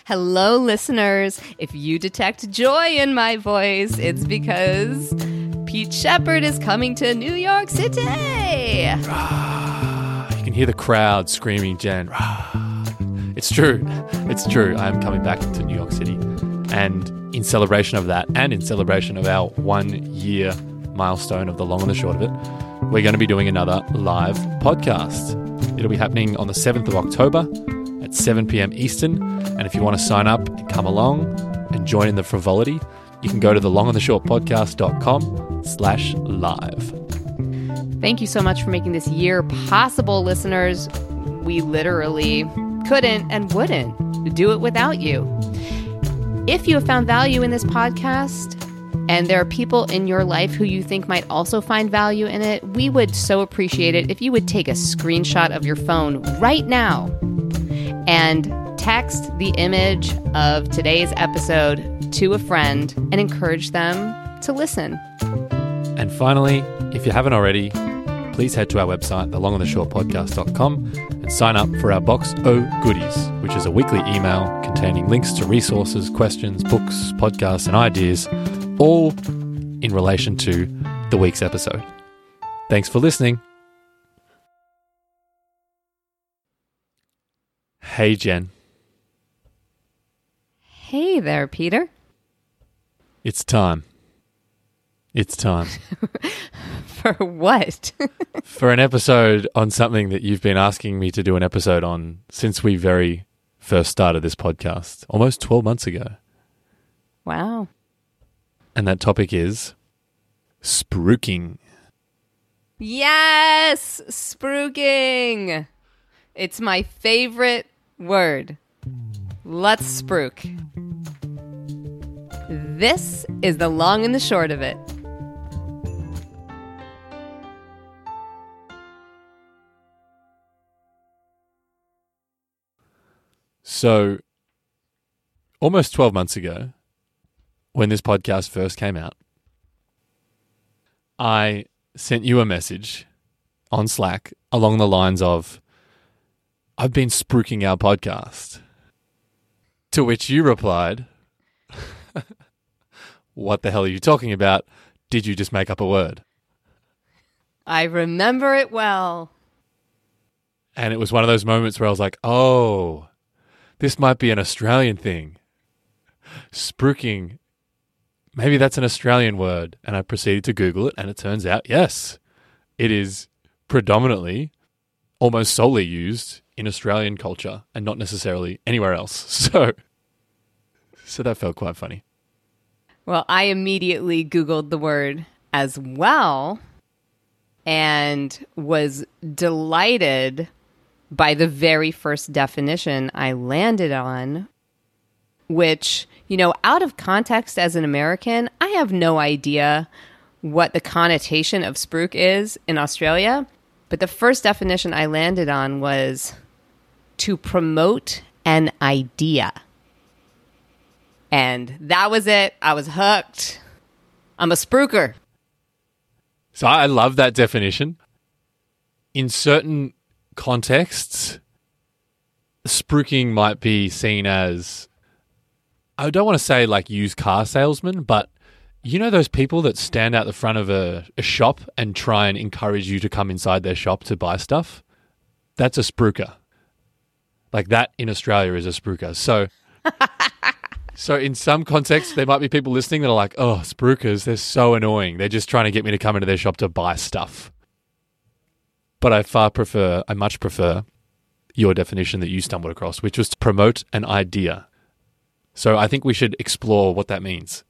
Hello, listeners. If you detect joy in my voice, it's because Pete Shepard is coming to New York City. You can hear the crowd screaming, Jen. It's true. It's true. I am coming back to New York City. And in celebration of that, and in celebration of our 1 year milestone of The Long and the Short of It, we're going to be doing another live podcast. It'll be happening on the 7th of October at 7 p.m. Eastern. And if you want to sign up and come along and join in the frivolity, you can go to thelongandtheshortpodcast.com/live. Thank you so much for making this year possible, listeners. We literally couldn't and wouldn't do it without you. If you have found value in this podcast, and there are people in your life who you think might also find value in it, we would so appreciate it if you would take a screenshot of your phone right now and text the image of today's episode to a friend and encourage them to listen. And finally, if you haven't already, please head to our website, thelongandtheshortpodcast.com, and sign up for our Box O Goodies, which is a weekly email containing links to resources, questions, books, podcasts, and ideas, all in relation to the week's episode. Thanks for listening. Hey, Jen. Hey there, Peter. It's time. It's time. For what? For an episode on something that you've been asking me to do an episode on since we very first started this podcast, almost 12 months ago. Wow. And that topic is spruiking. Yes! Spruiking! It's my favorite word. Let's spruik. This is the long and the short of it. So, almost 12 months ago, when this podcast first came out, I sent you a message on Slack along the lines of, I've been spruiking our podcast. To which you replied, what the hell are you talking about? Did you just make up a word? I remember it well. And it was one of those moments where I was like, oh, this might be an Australian thing. Spruiking. Maybe that's an Australian word. And I proceeded to Google it, and it turns out, yes, it is predominantly, almost solely used in Australian culture and not necessarily anywhere else. So that felt quite funny. Well, I immediately Googled the word as well and was delighted by the very first definition I landed on, which, you know, out of context as an American, I have no idea what the connotation of spruik is in Australia. But the first definition I landed on was to promote an idea. And that was it. I was hooked. I'm a spruiker. So I love that definition. In certain contexts, spruiking might be seen as, I don't want to say like used car salesman, but you know those people that stand out the front of a shop and try and encourage you to come inside their shop to buy stuff? That's a spruiker. Like that in Australia is a spruiker. So in some contexts, there might be people listening that are like, oh, spruikers, they're so annoying. They're just trying to get me to come into their shop to buy stuff. But I much prefer your definition that you stumbled across, which was to promote an idea. So I think we should explore what that means.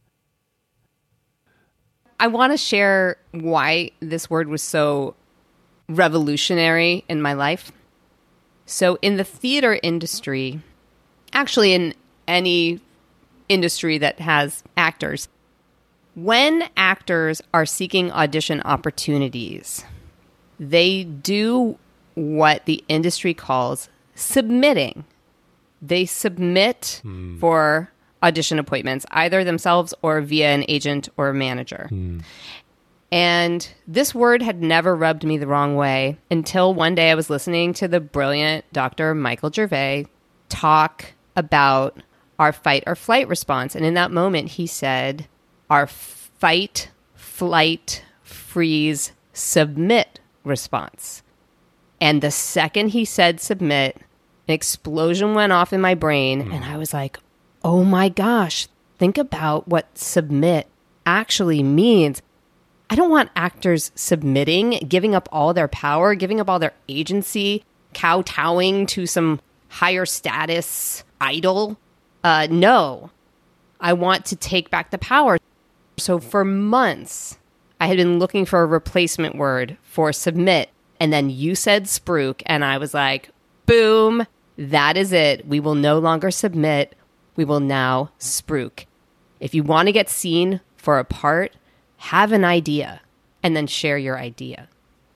I want to share why this word was so revolutionary in my life. So in the theater industry, actually in any industry that has actors, when actors are seeking audition opportunities, they do what the industry calls submitting. They submit for audition appointments, either themselves or via an agent or a manager. And this word had never rubbed me the wrong way until one day I was listening to the brilliant Dr. Michael Gervais talk about our fight or flight response. And in that moment, he said, our fight, flight, freeze, submit response. And the second he said submit, an explosion went off in my brain. And I was like, oh my gosh, think about what submit actually means. I don't want actors submitting, giving up all their power, giving up all their agency, kowtowing to some higher status idol. No, I want to take back the power. So for months, I had been looking for a replacement word for submit. And then you said spruik, and I was like, boom, that is it. We will no longer submit. We will now spruik. If you want to get seen for a part, have an idea and then share your idea.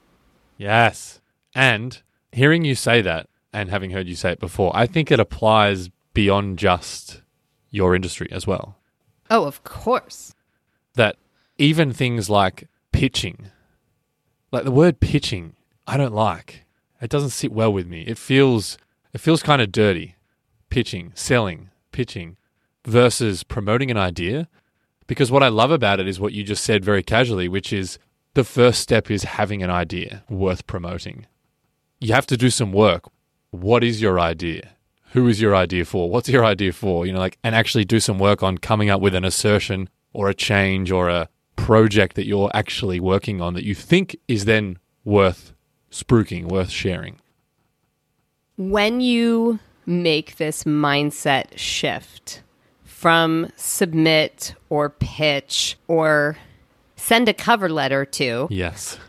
Yes. And hearing you say that and having heard you say it before, I think it applies beyond just your industry as well. Oh, of course. That even things like pitching, like the word pitching, I don't like. It doesn't sit well with me. It feels kind of dirty. Pitching, selling, pitching versus promoting an idea. Because what I love about it is what you just said very casually, which is the first step is having an idea worth promoting. You have to do some work. What is your idea? Who is your idea for? What's your idea for? And actually do some work on coming up with an assertion or a change or a project that you're actually working on that you think is then worth spruiking, worth sharing. When you make this mindset shift from submit or pitch or send a cover letter to, yes,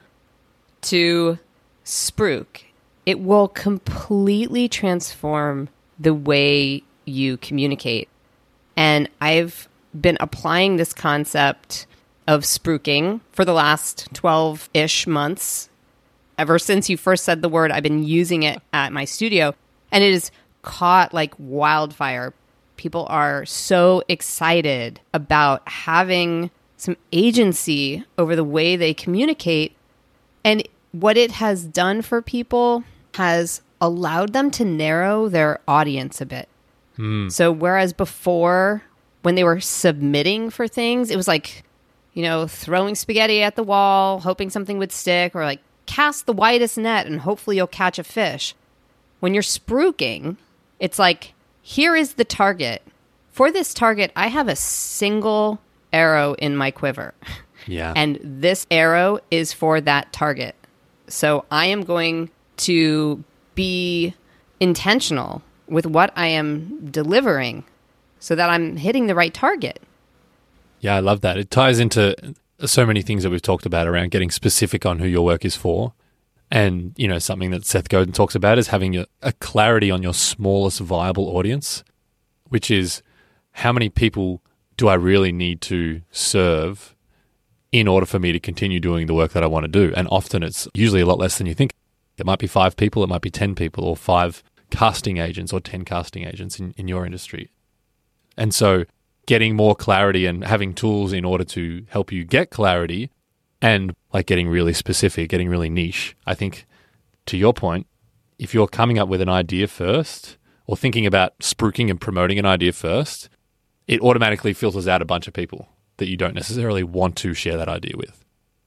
to spruik, it will completely transform the way you communicate. And I've been applying this concept of spruiking for the last 12-ish months. Ever since you first said the word, I've been using it at my studio, and it has caught like wildfire. People are so excited about having some agency over the way they communicate. And what it has done for people has allowed them to narrow their audience a bit. So whereas before, when they were submitting for things, it was like, throwing spaghetti at the wall, hoping something would stick, or like cast the widest net and hopefully you'll catch a fish. When you're spruiking, it's like, here is the target. For this target, I have a single arrow in my quiver. Yeah. And this arrow is for that target. So I am going to be intentional with what I am delivering so that I'm hitting the right target. Yeah, I love that. It ties into so many things that we've talked about around getting specific on who your work is for. And, something that Seth Godin talks about is having a clarity on your smallest viable audience, which is how many people do I really need to serve in order for me to continue doing the work that I want to do? And often it's usually a lot less than you think. It might be 5 people, it might be 10 people, or 5 casting agents or 10 casting agents in your industry. And so getting more clarity and having tools in order to help you get clarity and like getting really specific, getting really niche. I think to your point, if you're coming up with an idea first or thinking about spruiking and promoting an idea first, it automatically filters out a bunch of people that you don't necessarily want to share that idea with.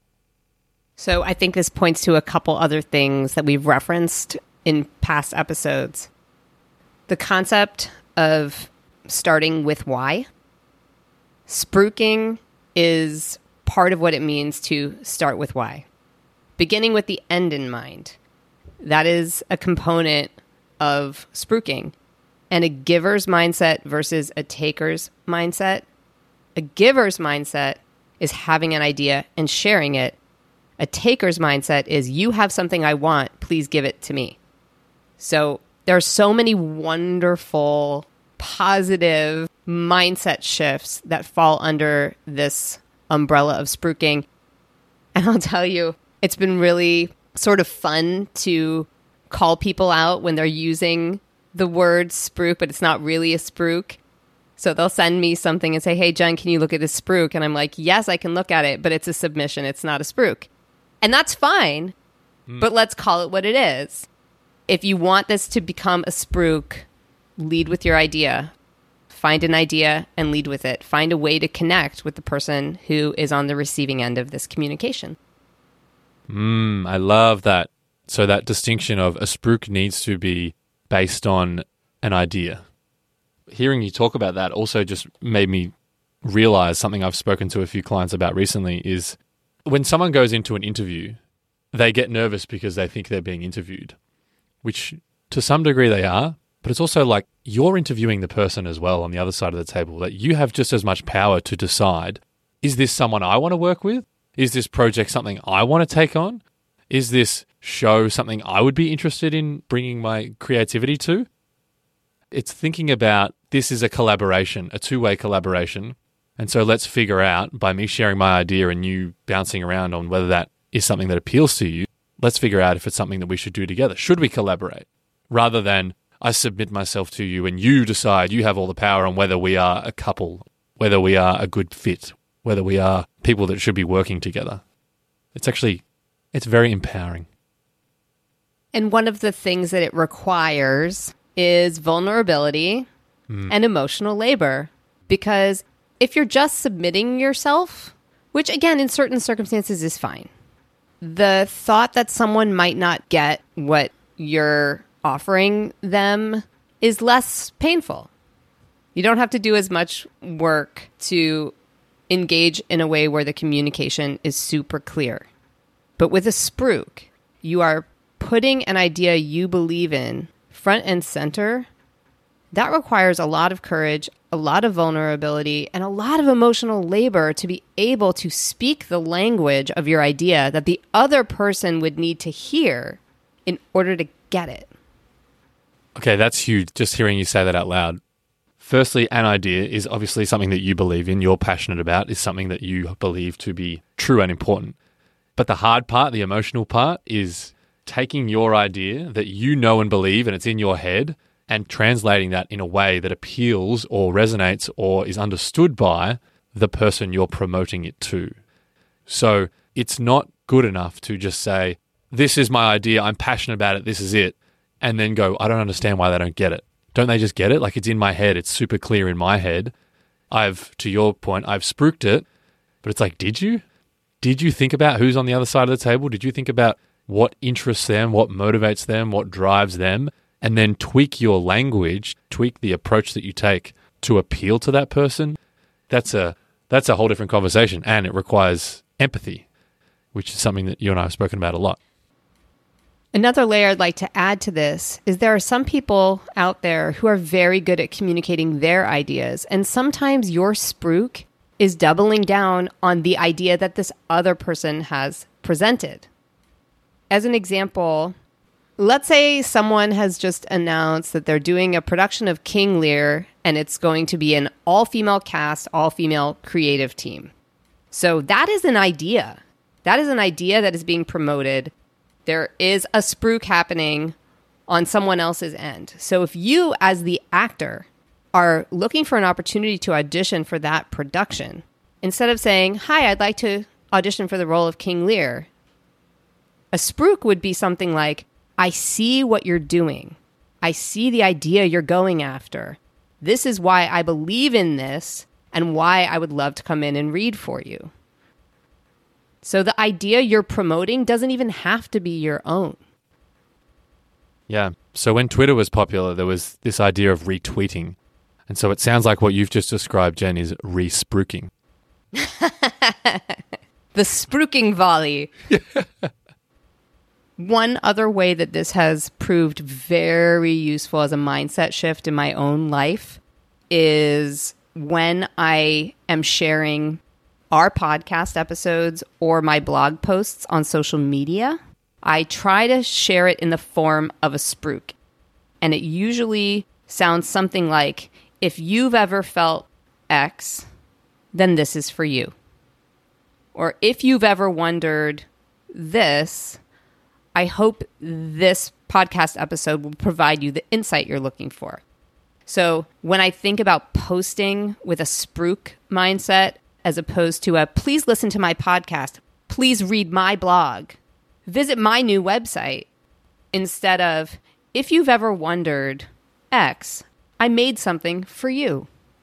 So I think this points to a couple other things that we've referenced in past episodes. The concept of starting with why. Spruiking is part of what it means to start with why. Beginning with the end in mind. That is a component of spruiking. And a giver's mindset versus a taker's mindset. A giver's mindset is having an idea and sharing it. A taker's mindset is, you have something I want, please give it to me. So there are so many wonderful, positive mindset shifts that fall under this umbrella of spruiking. And I'll tell you, it's been really sort of fun to call people out when they're using the word spruik, but it's not really a spruik. So they'll send me something and say, hey, Jen, can you look at this spruik? And I'm like, yes, I can look at it, but it's a submission. It's not a spruik. And that's fine, but let's call it what it is. If you want this to become a spruik, lead with your idea. find an idea and lead with it. Find a way to connect with the person who is on the receiving end of this communication. I love that. So that distinction of a spruik needs to be based on an idea. Hearing you talk about that also just made me realize something I've spoken to a few clients about recently is when someone goes into an interview, they get nervous because they think they're being interviewed, which to some degree they are, but it's also like you're interviewing the person as well on the other side of the table, that you have just as much power to decide, is this someone I want to work with? Is this project something I want to take on? Is this show something I would be interested in bringing my creativity to? It's thinking about this is a collaboration, a two-way collaboration. And so let's figure out, by me sharing my idea and you bouncing around on whether that is something that appeals to you, let's figure out if it's something that we should do together. Should we collaborate? Rather than I submit myself to you and you decide, you have all the power on whether we are a couple, whether we are a good fit, whether we are people that should be working together. It's very empowering. And one of the things that it requires is vulnerability and emotional labor. Because if you're just submitting yourself, which again, in certain circumstances is fine, the thought that someone might not get what you're offering them is less painful. You don't have to do as much work to engage in a way where the communication is super clear. But with a spruik, you are putting an idea you believe in front and center. That requires a lot of courage, a lot of vulnerability, and a lot of emotional labor to be able to speak the language of your idea that the other person would need to hear in order to get it. Okay, that's huge, just hearing you say that out loud. Firstly, an idea is obviously something that you believe in, you're passionate about, is something that you believe to be true and important. But the hard part, the emotional part, is taking your idea that you know and believe and it's in your head and translating that in a way that appeals or resonates or is understood by the person you're promoting it to. So it's not good enough to just say, this is my idea, I'm passionate about it, this is it, and then go, I don't understand why they don't get it. Don't they just get it? Like, it's in my head, it's super clear in my head. To your point, I've spruiked it, but it's like, did you? Did you think about who's on the other side of the table? Did you think about what interests them, what motivates them, what drives them? And then tweak your language, tweak the approach that you take to appeal to that person? That's a whole different conversation, and it requires empathy, which is something that you and I have spoken about a lot. Another layer I'd like to add to this is there are some people out there who are very good at communicating their ideas, and sometimes your spruik is doubling down on the idea that this other person has presented. As an example, let's say someone has just announced that they're doing a production of King Lear, and it's going to be an all-female cast, all-female creative team. So that is an idea. That is an idea that is being promoted. There is a spruik happening on someone else's end. So if you, as the actor, are looking for an opportunity to audition for that production, instead of saying, hi, I'd like to audition for the role of King Lear, a spruik would be something like, I see what you're doing. I see the idea you're going after. This is why I believe in this and why I would love to come in and read for you. So the idea you're promoting doesn't even have to be your own. Yeah. So when Twitter was popular, there was this idea of retweeting. And so it sounds like what you've just described, Jen, is re-spruiking. The spruiking volley. One other way that this has proved very useful as a mindset shift in my own life is when I am sharing our podcast episodes or my blog posts on social media. I try to share it in the form of a spruik. And it usually sounds something like, if you've ever felt X, then this is for you. Or if you've ever wondered this, I hope this podcast episode will provide you the insight you're looking for. So when I think about posting with a spruik mindset, as opposed to a, please listen to my podcast, please read my blog, visit my new website, instead of, if you've ever wondered X, I made something for you.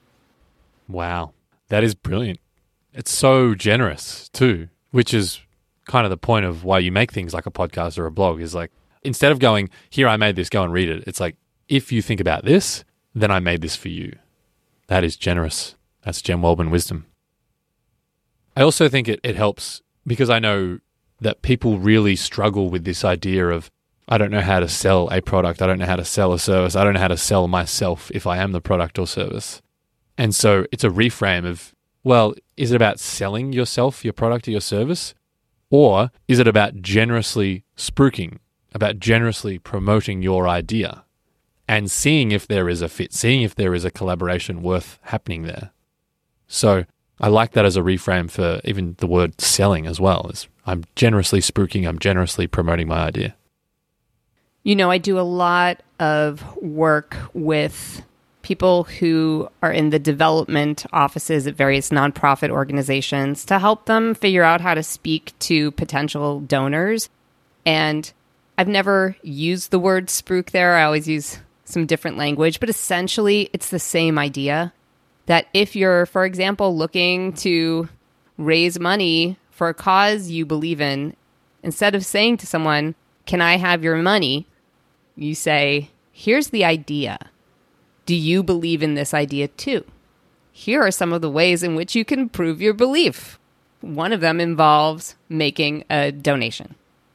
Wow. That is brilliant. It's so generous too, which is kind of the point of why you make things like a podcast or a blog, is like, instead of going, here, I made this, go and read it. It's like, if you think about this, then I made this for you. That is generous. That's Jen Waldman wisdom. I also think it helps because I know that people really struggle with this idea of, I don't know how to sell a product. I don't know how to sell a service. I don't know how to sell myself if I am the product or service. And so it's a reframe of, well, is it about selling yourself, your product or your service? Or is it about generously spruiking, about generously promoting your idea and seeing if there is a fit, seeing if there is a collaboration worth happening there? So I like that as a reframe for even the word selling as well. Is I'm generously spruiking, I'm generously promoting my idea. You know, I do a lot of work with people who are in the development offices at various nonprofit organizations to help them figure out how to speak to potential donors. And I've never used the word spruik there. I always use some different language, but essentially it's the same idea that if you're, for example, looking to raise money for a cause you believe in, instead of saying to someone, can I have your money? You say, here's the idea. Do you believe in this idea too? Here are some of the ways in which you can prove your belief. One of them involves making a donation.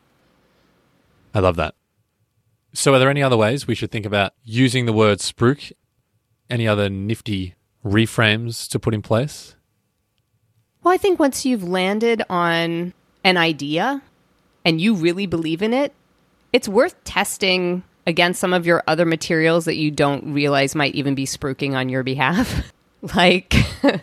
I love that. So are there any other ways we should think about using the word spruik? Any other nifty reframes to put in place? Well, I think once you've landed on an idea and you really believe in it, it's worth testing against some of your other materials that you don't realize might even be spruiking on your behalf. Like,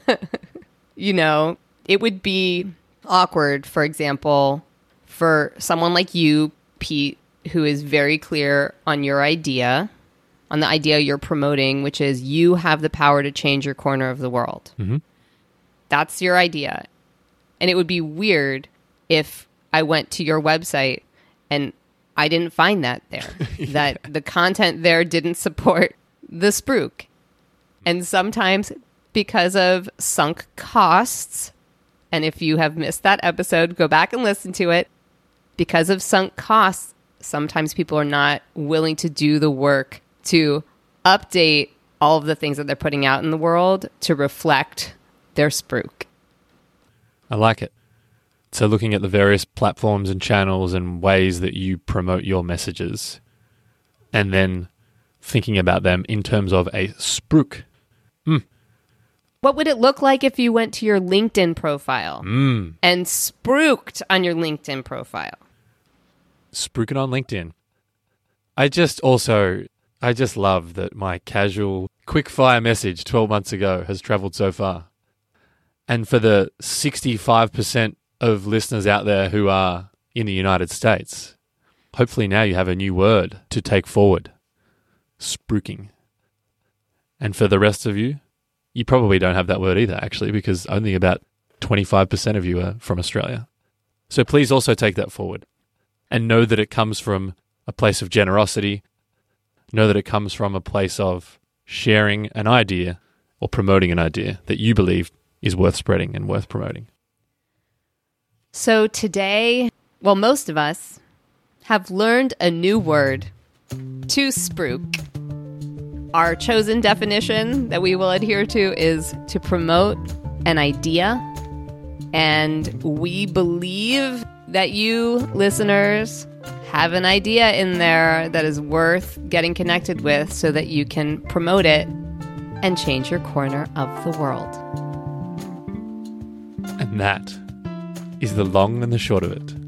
you know, it would be awkward, for example, for someone like you, Pete, who is very clear on your idea, on the idea you're promoting, which is you have the power to change your corner of the world. Mm-hmm. That's your idea. And it would be weird if I went to your website and I didn't find that there, that the content there didn't support the spruik. And sometimes because of sunk costs, and if you have missed that episode, go back and listen to it. Because of sunk costs, sometimes people are not willing to do the work to update all of the things that they're putting out in the world to reflect their spruik. I like it. So looking at the various platforms and channels and ways that you promote your messages, and then thinking about them in terms of a spruik. What would it look like if you went to your LinkedIn profile and spruiked on your LinkedIn profile? Spruiking on LinkedIn. I just love that my casual, quick-fire message 12 months ago has traveled so far. And for the 65% of listeners out there who are in the United States, hopefully now you have a new word to take forward. Spruiking. And for the rest of you, you probably don't have that word either, actually, because only about 25% of you are from Australia. So please also take that forward and know that it comes from a place of generosity. Know that it comes from a place of sharing an idea or promoting an idea that you believe is worth spreading and worth promoting. So today, well, most of us have learned a new word, to spruik. Our chosen definition that we will adhere to is to promote an idea. And we believe that you, listeners, have an idea in there that is worth getting connected with so that you can promote it and change your corner of the world. And that is the long and the short of it.